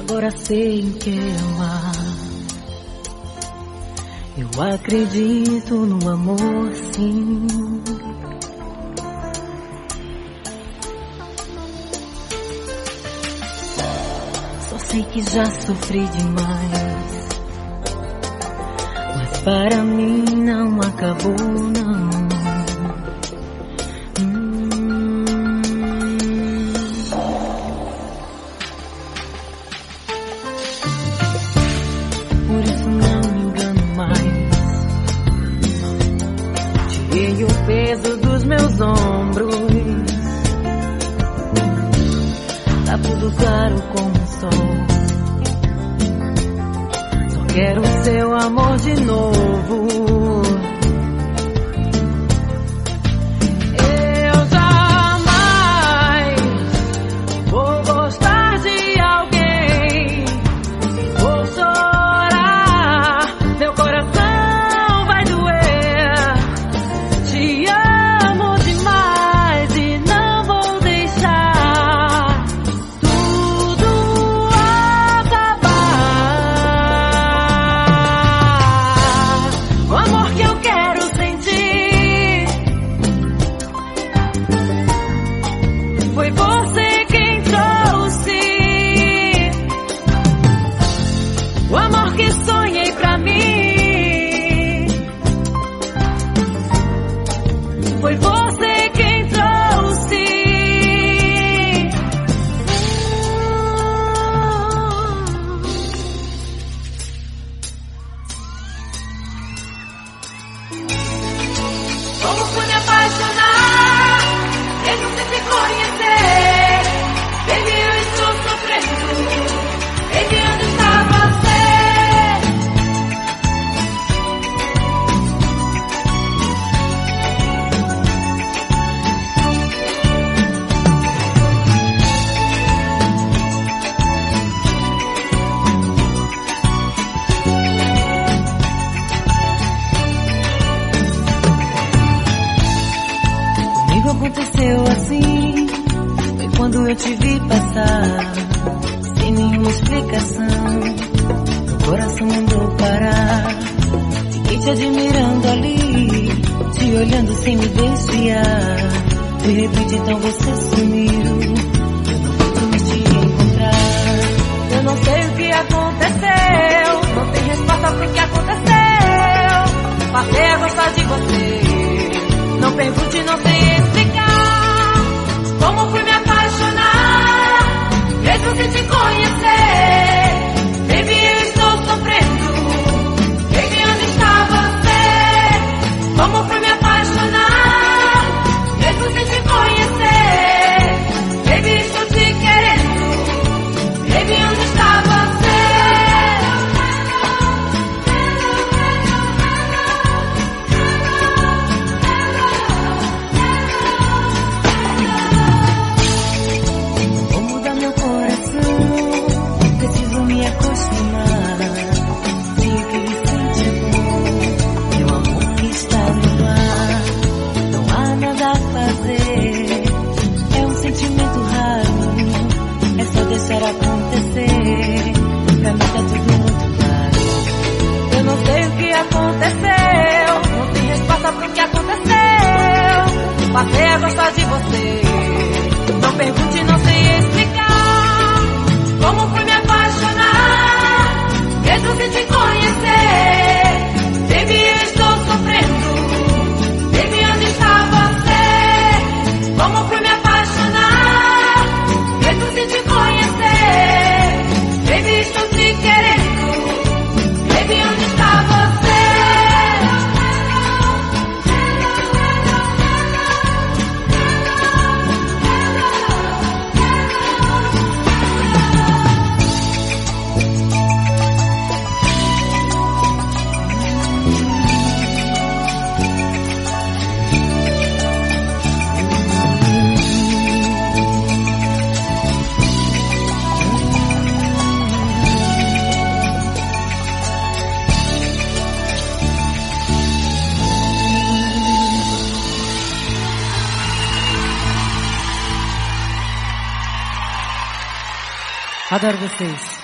Agora sei o que é amar. Eu acredito no amor, sim. Só sei que já sofri demais, mas para mim não acabou, não. Por isso não me engano mais. Tirei o peso dos meus ombros. Tá tudo claro como o sol. Só quero o seu amor de novo. Foi você quem trouxe o amor que sonhei pra mim. Foi você quem trouxe. Como fui me apaixonar, mesmo sem te conhecer. Baby, eu estou sofrendo. Baby, onde está você? Comigo aconteceu assim. Foi quando eu te vi passar, sem nenhuma explicação. Meu coração mandou parar. Fiquei te admirando ali, te olhando sem me desviar. De repente então você sumiu. Eu não pude mais te encontrar. Eu não sei o que aconteceu, não tem resposta pro que aconteceu. Passei a gostar de você. Não pergunte, não sei explicar como fui me apaixonar, mesmo sem te conhecer. Baby, eu estou sofrendo. Baby, onde está você? Como fui me apaixonar, mesmo sem te conhecer. Baby, estou te querendo. Baby, onde está você? Deixar acontecer, pra mim tá tudo muito claro. Eu não sei o que aconteceu, não tem resposta pro que aconteceu. Passei a gostar de você. Não pergunte, não sei explicar como fui me apaixonar, mesmo sem te conhecer. Baby, eu estou sofrendo. Baby, onde está você? Como fui me apaixonar, mesmo sem te conhecer. Baby, estou te querendo. Baby, onde está você? Adoro vocês.